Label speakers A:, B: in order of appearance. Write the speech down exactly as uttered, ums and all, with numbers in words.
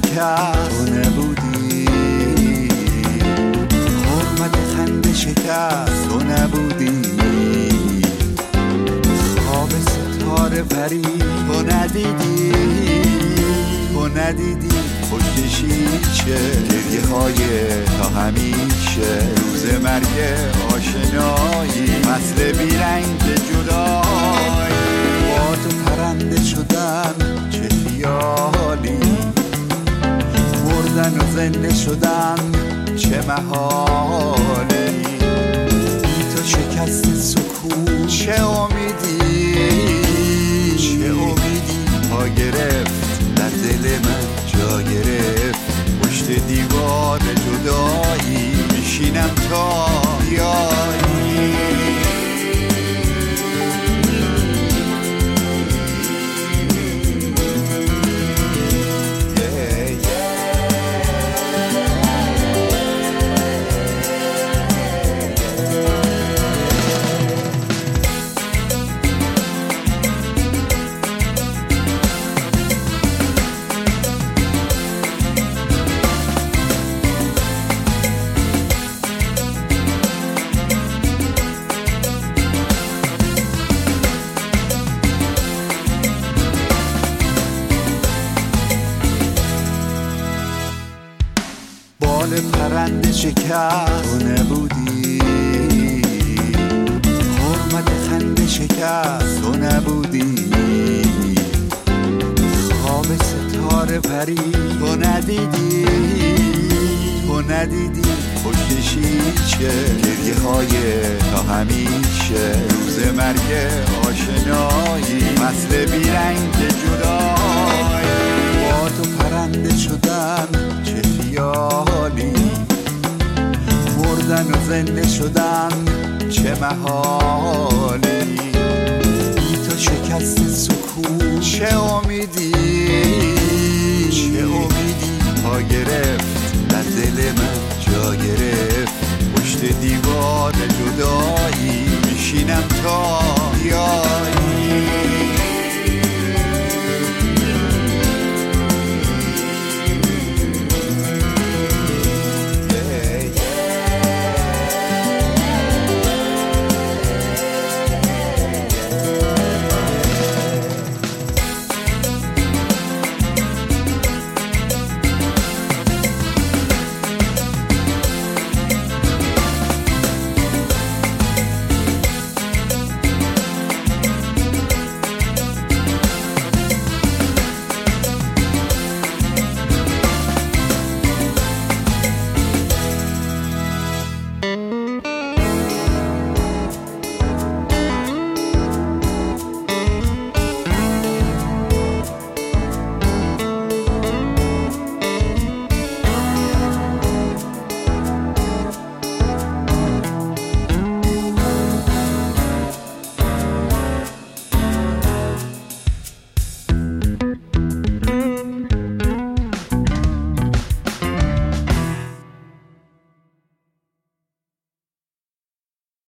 A: شکست تو نبودی، حرمت خنده شکست تو نبودی، خواب ستاره پری تو ندیدی، تو ندیدی پشت شیشه گریه های تا همیشه، روز مرگ آشنایی فصل بیرنگ جدایی، با تو پرنده شدن چه خیالی، مردن و زنده شدن چه محاله، بی تو شکست سکون چه امیدی، چه امیدی پا گرفت در دل من جا گرفت، پشت دیوار جدایی میشینم تا بیایی. بال پرنده شکست تو نبودی، حرمت خنده شکست تو نبودی، خواب ستاره پری تو ندیدی، تو ندیدی پشت شیشه گریه های تا همیشه، روز مرگ آشنایی فصل بیرنگ جدایی، با تو پرنده شدن چه خیالی، مردن و زنده شدن چه محالی، بی تو شکست سکون چه امیدی، چه امیدی پا گرفت در دل من جا گرفت، پشت دیوار جدایی میشینم تا یا